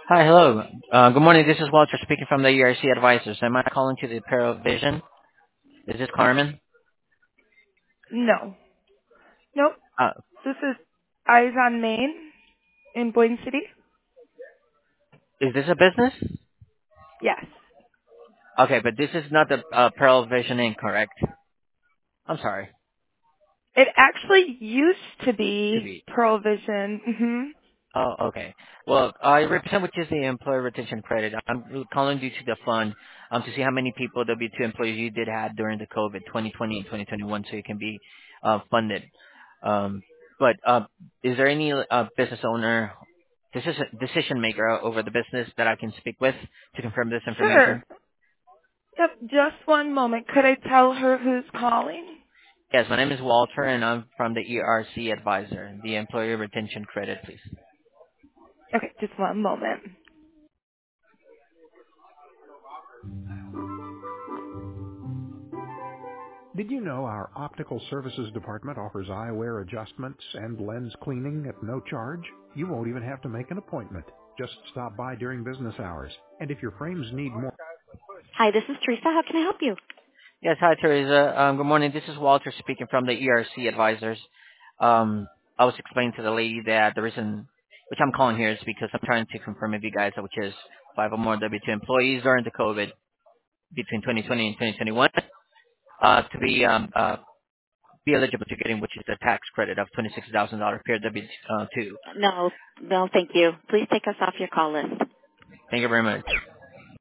Hi, hello. Good morning. This is Walter speaking from the ERC Advisors. Am I calling to the Apparel Vision? Is this Carmen? No. Nope. Uh, This is Eyes on Main in Boyne City? is this a business? Yes. Okay, but this is not the Apparel Vision Inc., correct? I'm sorry. It actually used to To be be. Pearl Vision. Oh, okay. Well, I represent which is the Employee Retention Credit. I'm calling due to the fund to see how many people W-2 employees you did have during the COVID 2020 and 2021 so you can be funded. Um, but is there any business owner decision maker over the business that I can speak with to confirm this Sure. information? Yep, just one moment. Could I tell her who's calling? Yes, my name is Walter, and I'm from the ERC Advisor, the Employee Retention Credit, please. Okay, just one moment. Did you know our optical services department offers eyewear adjustments and lens cleaning at no charge? You won't even have to make an appointment. Just stop by during business hours. And if your frames need more... Hi, this is Teresa. How can I help you? Yes, hi, Teresa. Good morning. This is Walter speaking from the ERC Advisors. I was explaining to the lady that the reason which I'm calling here is because I'm trying to confirm if you guys, which is 5 or more W-2 employees during the COVID between 2020 and 2021, to be eligible to getting, which is the tax credit of $26,000 per W-2. No, no, thank you. Please take us off your call list. Thank you very much.